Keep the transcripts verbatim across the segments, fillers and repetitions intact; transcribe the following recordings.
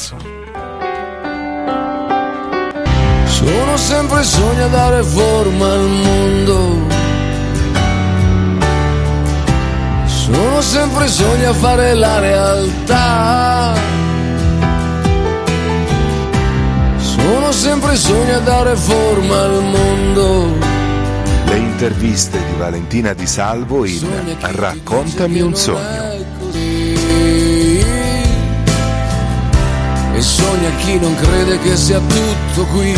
Milazzo. Sono sempre sogni a dare forma al mondo, sono sempre sogni a fare la realtà, sono sempre sogni a dare forma al mondo. Le interviste di Valentina Di Salvo in Raccontami un sogno. E sogna chi non crede che sia tutto qui.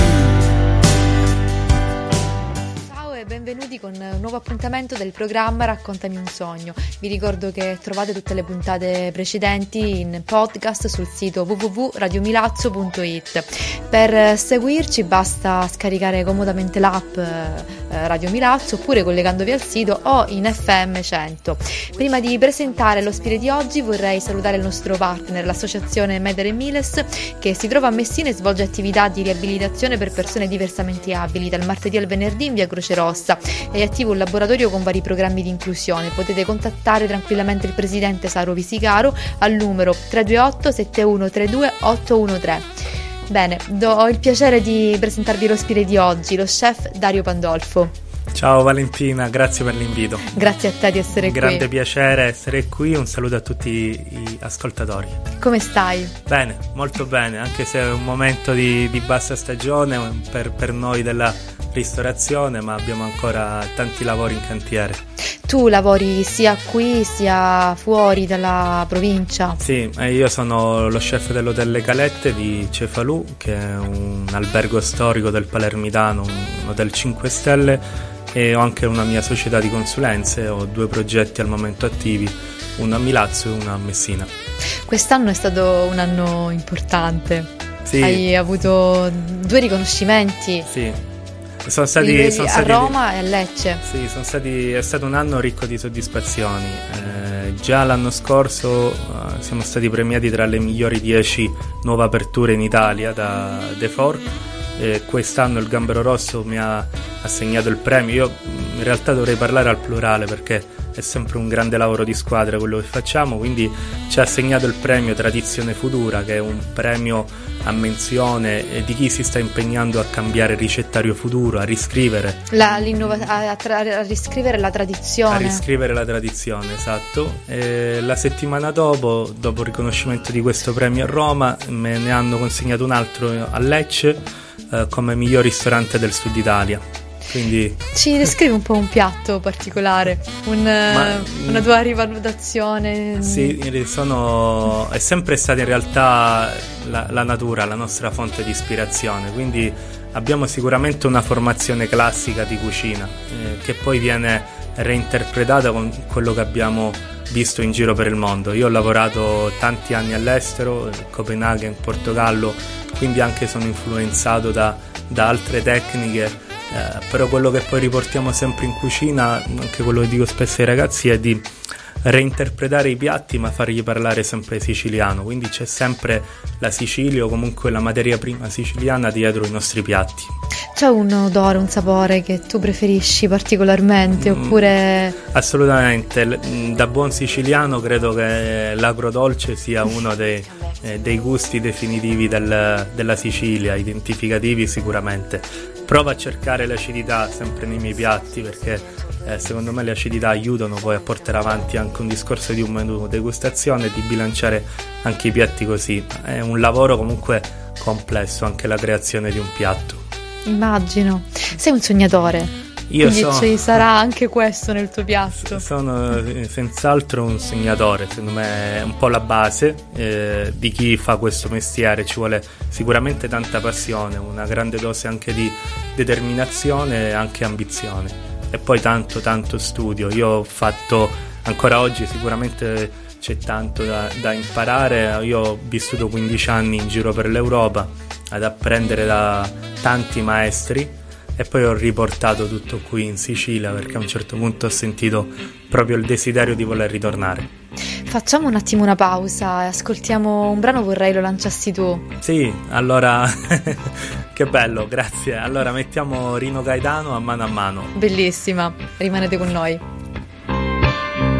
Benvenuti con un nuovo appuntamento del programma Raccontami un sogno. Vi ricordo che trovate tutte le puntate precedenti in podcast sul sito w w w punto radio milazzo punto i t. Per seguirci basta scaricare comodamente l'app eh, Radio Milazzo oppure collegandovi al sito o in F M cento. Prima di presentare l'ospite di oggi vorrei salutare il nostro partner, l'associazione Medere Miles, che si trova a Messina e svolge attività di riabilitazione per persone diversamente abili dal martedì al venerdì in via Croce Rossa. È attivo un laboratorio con vari programmi di inclusione. Potete contattare tranquillamente il presidente Saro Visicaro al numero tre due otto sette uno tre due otto uno tre. Bene, do, ho il piacere di presentarvi l'ospite di oggi, lo chef Dario Pandolfo. Ciao Valentina, grazie per l'invito. Grazie a te di essere un qui. Grande piacere essere qui, un saluto a tutti i ascoltatori. Come stai? Bene, molto bene, anche se è un momento di, di bassa stagione per, per noi della ristorazione, ma abbiamo ancora tanti lavori in cantiere. Tu lavori sia qui sia fuori dalla provincia? Sì, io sono lo chef dell'Hotel Le Calette di Cefalù, che è un albergo storico del Palermitano, un hotel cinque stelle, e ho anche una mia società di consulenze. Ho due progetti al momento attivi, uno a Milazzo e uno a Messina. Quest'anno è stato un anno importante. Sì. Hai avuto due riconoscimenti. Sì. Sono stati, sono a stati, Roma e a Lecce. Sì, sono stati, è stato un anno ricco di soddisfazioni. Eh, già l'anno scorso eh, siamo stati premiati tra le migliori dieci nuove aperture in Italia da The Fork. Eh, quest'anno il Gambero Rosso mi ha assegnato il premio. Io in realtà dovrei parlare al plurale perché è sempre un grande lavoro di squadra quello che facciamo, quindi ci ha assegnato il premio Tradizione Futura, che è un premio a menzione di chi si sta impegnando a cambiare il ricettario futuro, a riscrivere la, a, tra, a riscrivere la tradizione a riscrivere la tradizione, esatto. E la settimana dopo, dopo il riconoscimento di questo premio a Roma, me ne hanno consegnato un altro a Lecce eh, come miglior ristorante del Sud Italia. Quindi ci descrivi un po' un piatto particolare, un, Ma, una tua rivalutazione? Sì, sono, è sempre stata in realtà la, la natura, la nostra fonte di ispirazione, quindi abbiamo sicuramente una formazione classica di cucina eh, che poi viene reinterpretata con quello che abbiamo visto in giro per il mondo. Io ho lavorato tanti anni all'estero, a Copenaghen, Portogallo, quindi anche sono influenzato da, da altre tecniche. Eh, però quello che poi riportiamo sempre in cucina, anche quello che dico spesso ai ragazzi, è di reinterpretare i piatti ma fargli parlare sempre siciliano, quindi c'è sempre la Sicilia o comunque la materia prima siciliana dietro i nostri piatti. C'è un odore, un sapore che tu preferisci particolarmente mm, oppure? Assolutamente, da buon siciliano credo che l'agrodolce sia uno dei, eh, dei gusti definitivi del, della Sicilia, identificativi sicuramente. Provo a cercare l'acidità sempre nei miei piatti perché eh, secondo me le acidità aiutano poi a portare avanti anche un discorso di un menù degustazione e di bilanciare anche i piatti così. È un lavoro comunque complesso anche la creazione di un piatto. Immagino. Sei un sognatore. Io Quindi so, ci sarà anche questo nel tuo piatto. Sono senz'altro un sognatore, secondo me è un po' la base eh, di chi fa questo mestiere. Ci vuole sicuramente tanta passione, una grande dose anche di determinazione e anche ambizione e poi tanto tanto studio. Io ho fatto, ancora oggi sicuramente c'è tanto da, da imparare. Io ho vissuto quindici anni in giro per l'Europa ad apprendere da tanti maestri e poi ho riportato tutto qui in Sicilia perché a un certo punto ho sentito proprio il desiderio di voler ritornare. Facciamo un attimo una pausa e ascoltiamo un brano, vorrei lo lanciassi tu. Sì, allora che bello, grazie. Allora mettiamo Rino Gaetano, A mano a mano. Bellissima, rimanete con noi.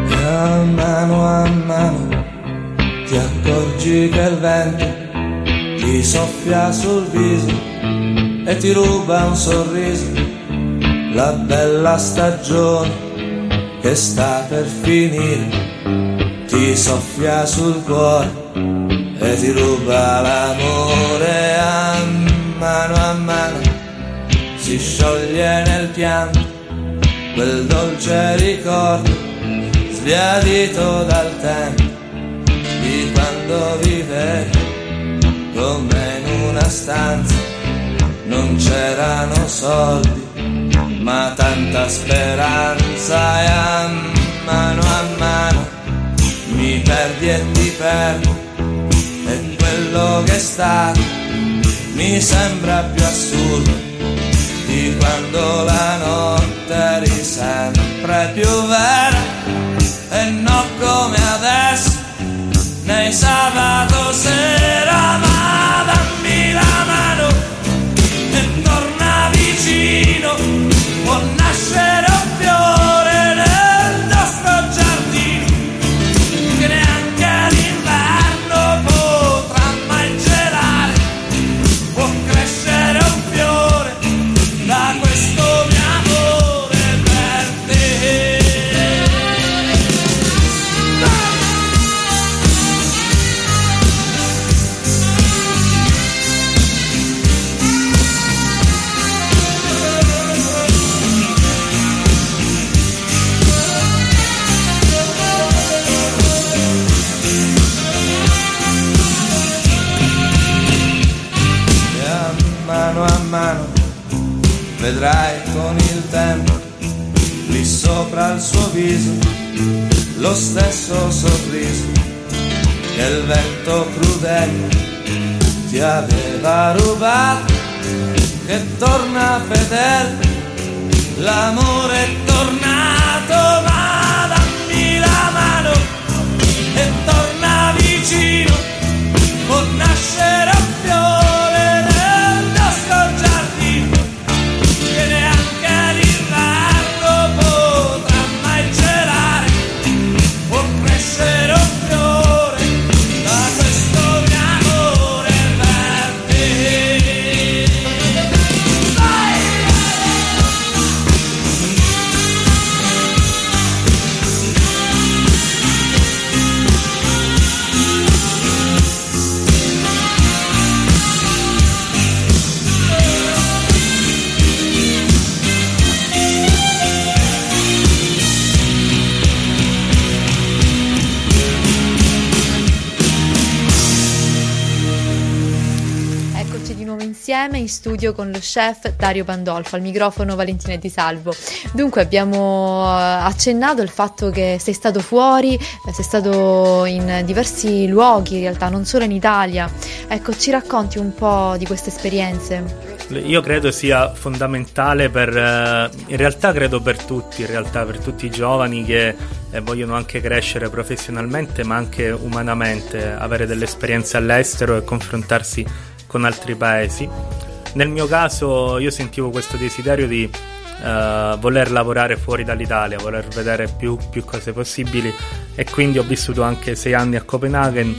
A mano a mano ti accorgi che il vento ti soffia sul viso e ti ruba un sorriso, la bella stagione che sta per finire, ti soffia sul cuore e ti ruba l'amore. A mano a mano si scioglie nel pianto quel dolce ricordo sbiadito dal tempo di quando vivevi come in una stanza. Non c'erano soldi ma tanta speranza, e a mano a mano mi perdi e ti perdo, e quello che è stato mi sembra più assurdo di quando la notte eri sempre più vera, e non come adesso nei sabato sera. Ma dammi la mano e torna vicino, può nascere un fiore nel nostro giardino che neanche l'inverno potrà mai gelare, può crescere un fiore da questo mio amore per te. Mano a mano vedrai con il tempo lì sopra il suo viso lo stesso sorriso che il vento crudele ti aveva rubato, che torna fedele, l'amore è tornato. Ma dammi la mano e torna vicino, può nascere un fiore nel nostro giardino che neanche l'inverno potrà mai gelare, può crescere un fiore da questo mio amore per te. Vai! Eccoci di nuovo insieme in studio con lo chef Dario Pandolfo, al microfono Valentina Di Salvo. Dunque abbiamo accennato il fatto che sei stato fuori, sei stato in diversi luoghi in realtà, non solo in Italia. Ecco, ci racconti un po' di queste esperienze? Io credo sia fondamentale per, in realtà credo per tutti, in realtà per tutti i giovani che eh, vogliono anche crescere professionalmente ma anche umanamente, avere delle esperienze all'estero e confrontarsi con altri paesi. Nel mio caso io sentivo questo desiderio di uh, voler lavorare fuori dall'Italia, voler vedere più, più cose possibili, e quindi ho vissuto anche sei anni a Copenaghen,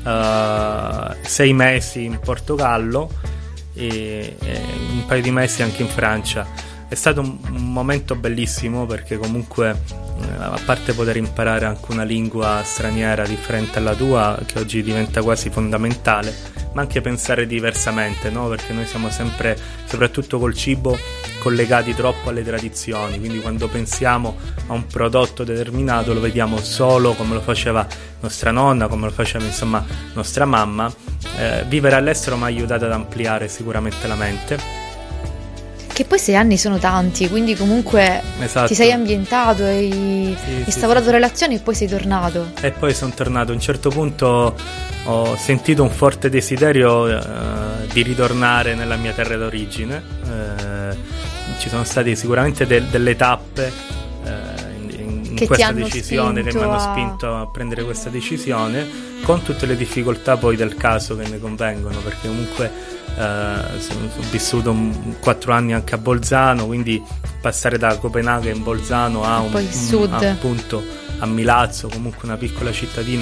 uh, sei mesi in Portogallo e, e un paio di mesi anche in Francia. È stato un, un momento bellissimo perché comunque uh, a parte poter imparare anche una lingua straniera differente alla tua, che oggi diventa quasi fondamentale, ma anche pensare diversamente, no? Perché noi siamo sempre, soprattutto col cibo, collegati troppo alle tradizioni, quindi quando pensiamo a un prodotto determinato lo vediamo solo come lo faceva nostra nonna, come lo faceva insomma nostra mamma. Eh, vivere all'estero mi ha aiutato ad ampliare sicuramente la mente. Che poi sei anni sono tanti, quindi comunque esatto. Ti sei ambientato, hai sì, instaurato sì, relazioni e poi sei tornato. E poi sono tornato. A un certo punto ho sentito un forte desiderio uh, di ritornare nella mia terra d'origine. Uh, ci sono state sicuramente de- delle tappe uh, in, in questa decisione che mi hanno a... spinto a prendere questa decisione, con tutte le difficoltà poi del caso che ne convengono, perché comunque Uh, sono, sono vissuto un, quattro anni anche a Bolzano, quindi passare da Copenaghen, Bolzano a un, poi sud. A, appunto a Milazzo, comunque una piccola cittadina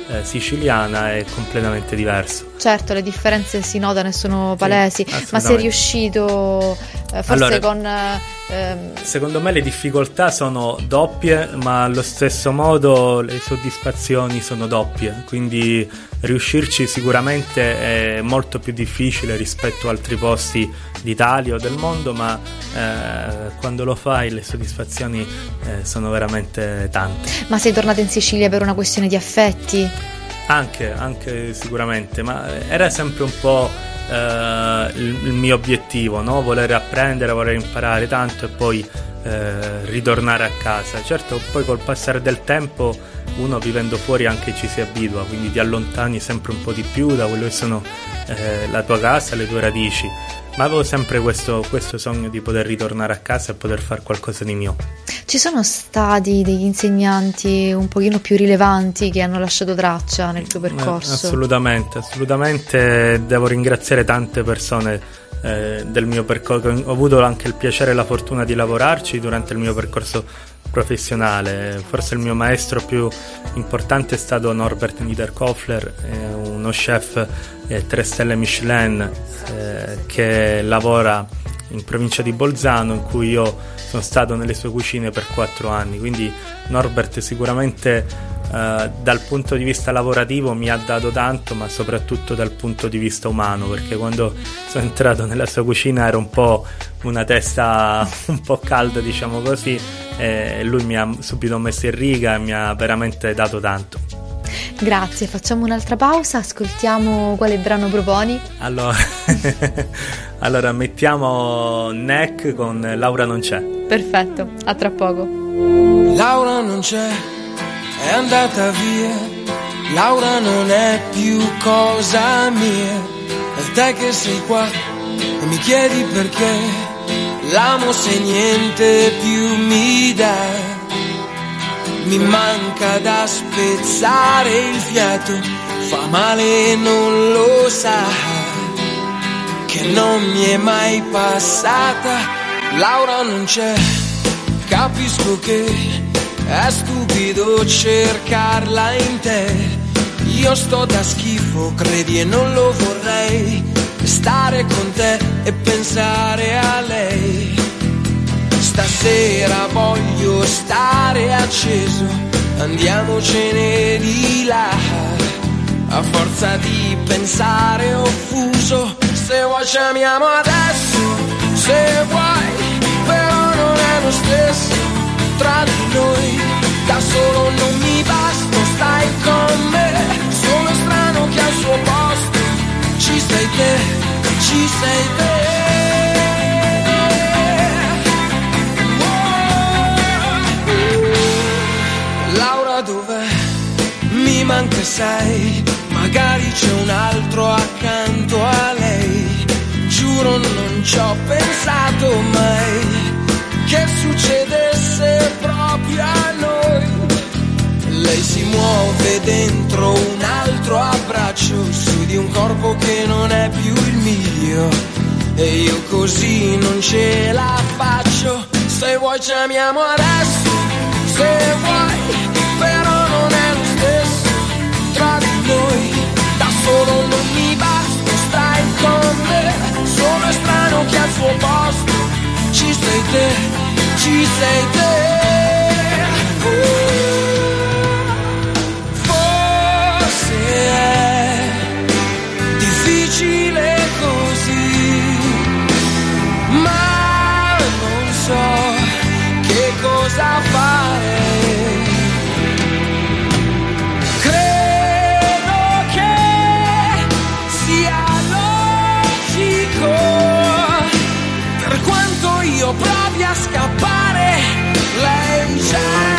eh, siciliana è completamente diverso. Certo, le differenze si notano e sono palesi, sì, ma sei riuscito eh, forse allora, con... Ehm... Secondo me le difficoltà sono doppie, ma allo stesso modo le soddisfazioni sono doppie, quindi riuscirci sicuramente è molto più difficile rispetto a altri posti d'Italia o del mondo, ma eh, quando lo fai le soddisfazioni eh, sono veramente tante. Ma sei tornata in Sicilia per una questione di affetti? Anche, anche sicuramente, ma era sempre un po' eh, il, il mio obiettivo, no? Voler apprendere, voler imparare tanto e poi eh, ritornare a casa. Certo, poi col passare del tempo uno vivendo fuori anche ci si abitua, quindi ti allontani sempre un po' di più da quello che sono eh, la tua casa, le tue radici. Ma avevo sempre questo, questo sogno di poter ritornare a casa e poter fare qualcosa di mio. Ci sono stati degli insegnanti un pochino più rilevanti che hanno lasciato traccia nel tuo percorso? Eh, assolutamente, assolutamente. Devo ringraziare tante persone eh, del mio percorso. Ho avuto anche il piacere e la fortuna di lavorarci durante il mio percorso professionale. Forse il mio maestro più importante è stato Norbert Niederkofler, eh, uno chef eh, tre stelle Michelin eh, che lavora in provincia di Bolzano, in cui io sono stato nelle sue cucine per quattro anni. Quindi Norbert sicuramente eh, dal punto di vista lavorativo mi ha dato tanto, ma soprattutto dal punto di vista umano, perché quando sono entrato nella sua cucina ero un po' una testa un po' calda, diciamo così, e lui mi ha subito messo in riga e mi ha veramente dato tanto. Grazie, facciamo un'altra pausa, ascoltiamo quale brano proponi? Allora, allora mettiamo Neck con Laura non c'è. Perfetto, a tra poco. Laura non c'è, è andata via. Laura non è più cosa mia. È te che sei qua e mi chiedi perché. L'amo se niente più mi dà. Mi manca da spezzare il fiato, fa male e non lo sa, che non mi è mai passata. Laura non c'è, capisco che è stupido cercarla in te. Io sto da schifo, credi e non lo vorrei, stare con te e pensare a lei. Stasera voglio stare acceso, andiamocene di là. A forza di pensare offuso, se vuoi ci amiamo adesso, se vuoi, però non è lo stesso tra di noi. Da solo non mi basta, stai con me, sono strano che al suo posto ci sei te, ci sei te. Laura dov'è? Mi manca sei, magari c'è un altro accanto a lei. Giuro non ci ho pensato mai che succedesse proprio a noi. Lei si muove dentro un altro abbraccio, su di un corpo che non è più il mio, e io così non ce la faccio. Se vuoi ci amiamo adesso, se vuoi, però non è lo stesso tra di noi. Da solo non mi basta, stai con me, sono strano che al suo posto ci sei te, ci sei te. uh, Forse è difficile così, ma non so che cosa fare. Io provi a scappare, lei c'è.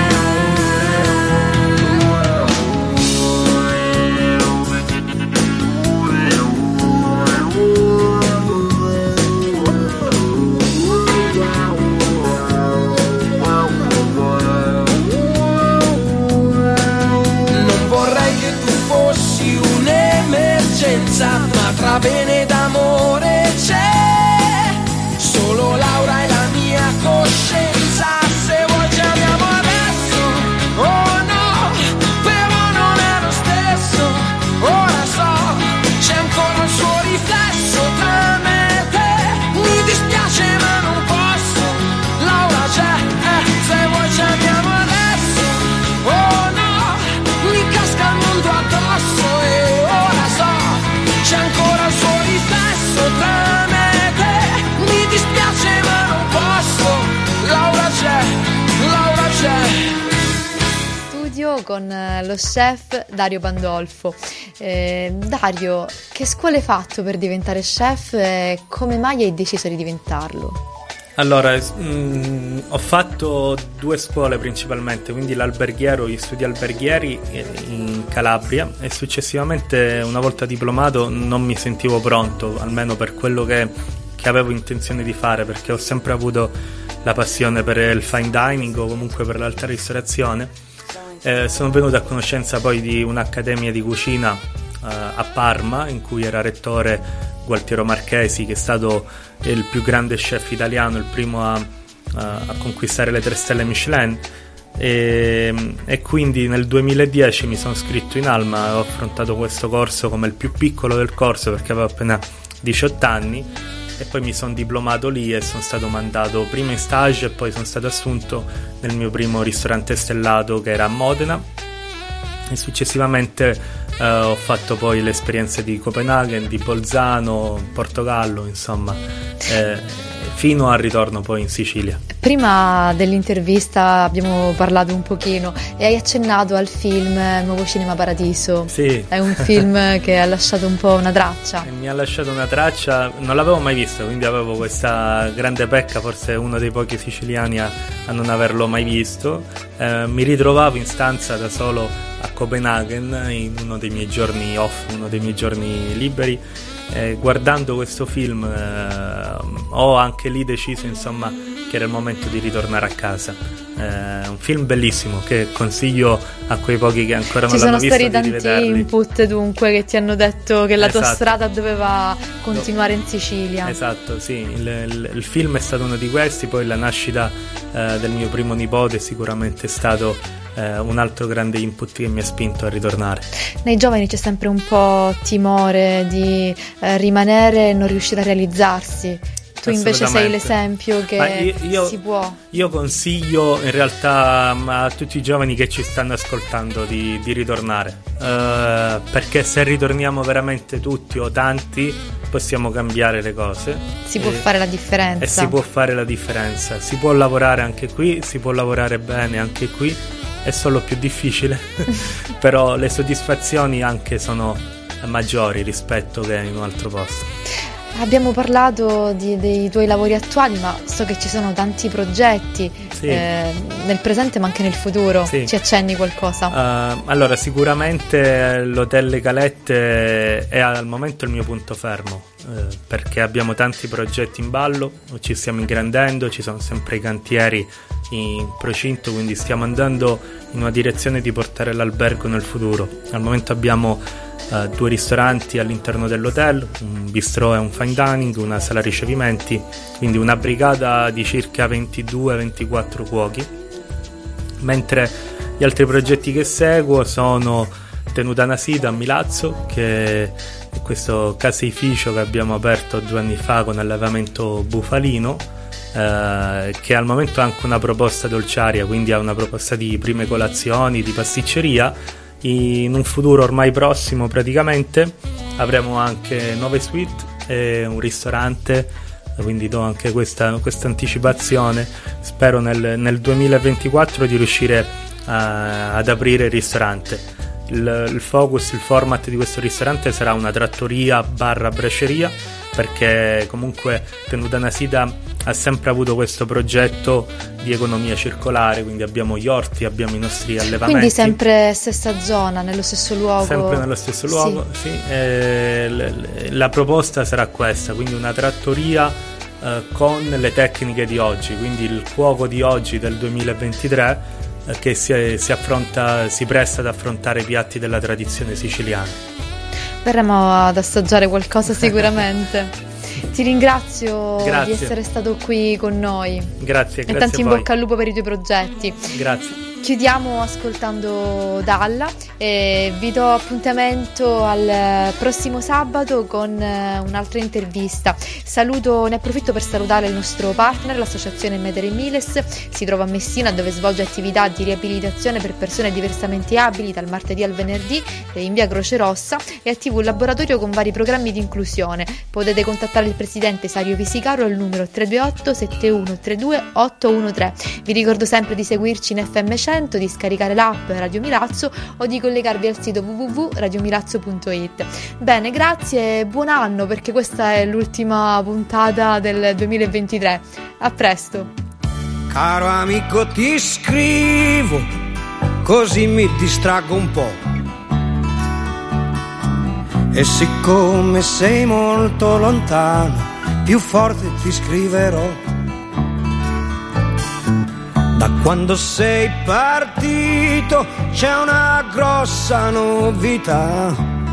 Non vorrei che tu fossi un'emergenza, ma tra bene ed amore c'è solo Laura e la mia coscienza. Se vuoi ci amiamo adesso, oh no, però non è lo stesso con lo chef Dario Pandolfo. Eh, Dario, che scuola hai fatto per diventare chef e come mai hai deciso di diventarlo? Allora, mh, ho fatto due scuole principalmente, quindi l'alberghiero, gli studi alberghieri in Calabria, e successivamente, una volta diplomato, non mi sentivo pronto, almeno per quello che, che avevo intenzione di fare, perché ho sempre avuto la passione per il fine dining o comunque per l'alta ristorazione. Eh, sono venuto a conoscenza poi di un'accademia di cucina eh, a Parma, in cui era rettore Gualtiero Marchesi, che è stato il più grande chef italiano, il primo a, a, a conquistare le tre stelle Michelin, e, e quindi nel duemiladieci mi sono iscritto in Alma e ho affrontato questo corso come il più piccolo del corso, perché avevo appena diciotto anni, e poi mi sono diplomato lì e sono stato mandato prima in stage e poi sono stato assunto nel mio primo ristorante stellato, che era a Modena, e successivamente Uh, ho fatto poi le esperienze di Copenaghen, di Bolzano, Portogallo, insomma, eh, fino al ritorno poi in Sicilia. Prima dell'intervista abbiamo parlato un pochino e hai accennato al film Nuovo Cinema Paradiso. Sì. È un film che ha lasciato un po' una traccia. E mi ha lasciato una traccia, non l'avevo mai visto, quindi avevo questa grande pecca, forse uno dei pochi siciliani a, a non averlo mai visto. Eh, mi ritrovavo in stanza da solo a Copenaghen in uno dei miei giorni off, uno dei miei giorni liberi, eh, guardando questo film eh, ho anche lì deciso, insomma, che era il momento di ritornare a casa. È un film bellissimo che consiglio a quei pochi che ancora non Ci l'hanno visto di rivederli. Ci sono stati tanti input dunque che ti hanno detto che la esatto. tua strada doveva continuare in Sicilia. Esatto, sì, il, il, il film è stato uno di questi, poi la nascita eh, del mio primo nipote sicuramente è stato eh, un altro grande input che mi ha spinto a ritornare. Nei giovani c'è sempre un po' timore di eh, rimanere e non riuscire a realizzarsi. Tu invece sei l'esempio che io, io, si può. Io consiglio in realtà a tutti i giovani che ci stanno ascoltando di, di ritornare, uh, perché se ritorniamo veramente tutti o tanti possiamo cambiare le cose. Si e, può fare la differenza. E si può fare la differenza. Si può lavorare anche qui, si può lavorare bene anche qui, è solo più difficile, però le soddisfazioni anche sono maggiori rispetto che in un altro posto. Abbiamo parlato di, dei tuoi lavori attuali, ma so che ci sono tanti progetti, sì. eh, nel presente ma anche nel futuro. Sì. Ci accenni qualcosa? Uh, allora, sicuramente l'Hotel Le Calette è al momento il mio punto fermo, eh, perché abbiamo tanti progetti in ballo, ci stiamo ingrandendo, ci sono sempre i cantieri in procinto, quindi stiamo andando in una direzione di portare l'albergo nel futuro. Al momento abbiamo Uh, due ristoranti all'interno dell'hotel, un bistrò e un fine dining, una sala ricevimenti, quindi una brigata di circa ventidue ventiquattro cuochi, mentre gli altri progetti che seguo sono Tenuta Nasida a Milazzo, che è questo caseificio che abbiamo aperto due anni fa con allevamento bufalino, eh, che al momento ha anche una proposta dolciaria, quindi ha una proposta di prime colazioni, di pasticceria. In un futuro ormai prossimo praticamente avremo anche nove suite e un ristorante, quindi do anche questa, questa anticipazione. Spero nel, nel duemilaventiquattro di riuscire a, ad aprire il ristorante. Il, il focus, il format di questo ristorante sarà una trattoria barra braceria, perché comunque Tenuta Nasida ha sempre avuto questo progetto di economia circolare, quindi abbiamo gli orti, abbiamo i nostri allevamenti. Quindi sempre stessa zona, nello stesso luogo? Sempre nello stesso luogo, sì. sì. E l- la proposta sarà questa, quindi una trattoria eh, con le tecniche di oggi, quindi il cuoco di oggi del duemilaventitré eh, che si, si affronta, si presta ad affrontare i piatti della tradizione siciliana. Verremo ad assaggiare qualcosa sicuramente. Ti ringrazio grazie. di essere stato qui con noi. Grazie, grazie. E tanti in voi. bocca al lupo per i tuoi progetti. Grazie. Chiudiamo ascoltando Dalla e vi do appuntamento al prossimo sabato con un'altra intervista. Saluto, ne approfitto per salutare il nostro partner, l'associazione Medere Miles. Si trova a Messina, dove svolge attività di riabilitazione per persone diversamente abili dal martedì al venerdì in via Croce Rossa. È attivo un laboratorio con vari programmi di inclusione. Potete contattare il presidente Sario Pisicaro al numero tre due otto sette uno tre due otto uno tre. Vi ricordo sempre di seguirci in F M cento appuntamento, di scaricare l'app Radio Milazzo o di collegarvi al sito w w w punto radio milazzo punto i t. Bene, grazie e buon anno, perché questa è l'ultima puntata del duemilaventitré. A presto. Caro amico, ti scrivo così mi distraggo un po', e siccome sei molto lontano, più forte ti scriverò. Da quando sei partito c'è una grossa novità.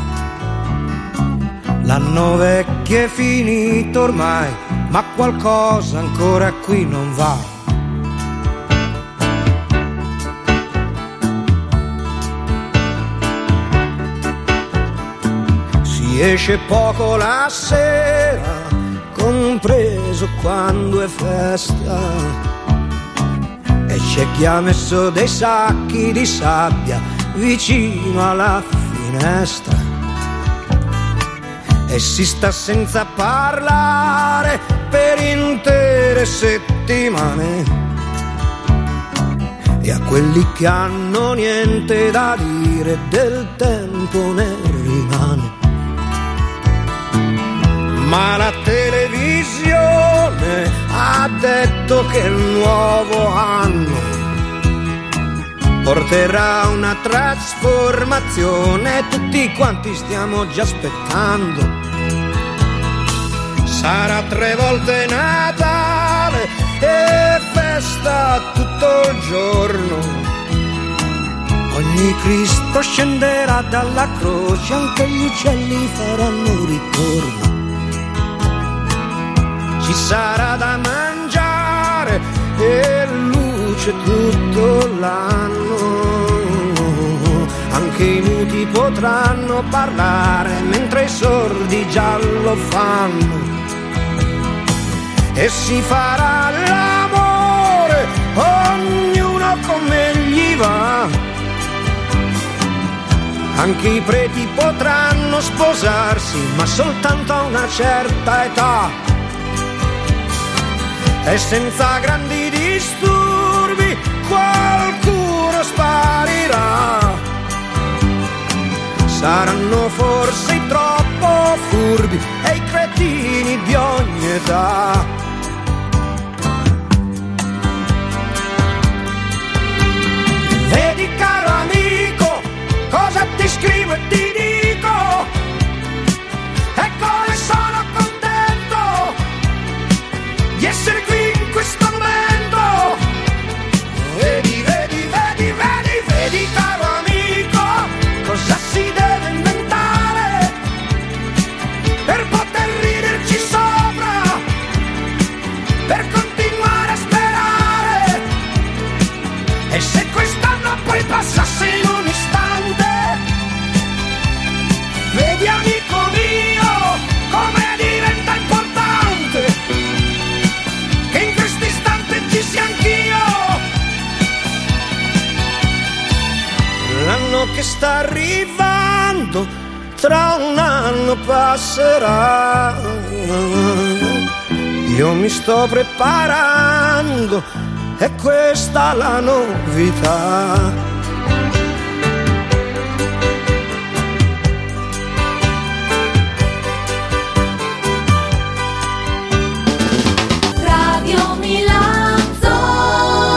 L'anno vecchio è finito ormai, ma qualcosa ancora qui non va. Si esce poco la sera, compreso quando è festa, e c'è chi ha messo dei sacchi di sabbia vicino alla finestra, e si sta senza parlare per intere settimane, e a quelli che hanno niente da dire del tempo ne rimane. Ma la televisione ha detto che il nuovo anno porterà una trasformazione, tutti quanti stiamo già aspettando. Sarà tre volte Natale e festa tutto il giorno. Ogni Cristo scenderà dalla croce, anche gli uccelli faranno ritorno. Ci sarà da mangiare e luce tutto l'anno. Anche i muti potranno parlare mentre i sordi già lo fanno. E si farà l'amore, ognuno come gli va. Anche i preti potranno sposarsi, ma soltanto a una certa età. E senza grandi disturbi qualcuno sparirà. Saranno forse i troppo furbi e i cretini di ogni età. Vedi caro amico, cosa ti scrivo e ti dico, e come sono contento di essere qui in questo momento. Vedi, vedi, vedi, vedi, vedi caro amico, cosa si deve inventare per poter riderci sopra, per continuare a sperare. E se quest'anno poi passasse in un istante, vedi amico mio come diventa importante che in questo istante ci sia anch'io. L'anno che sta arrivando tra un anno passerà. Io mi sto preparando, è questa la novità.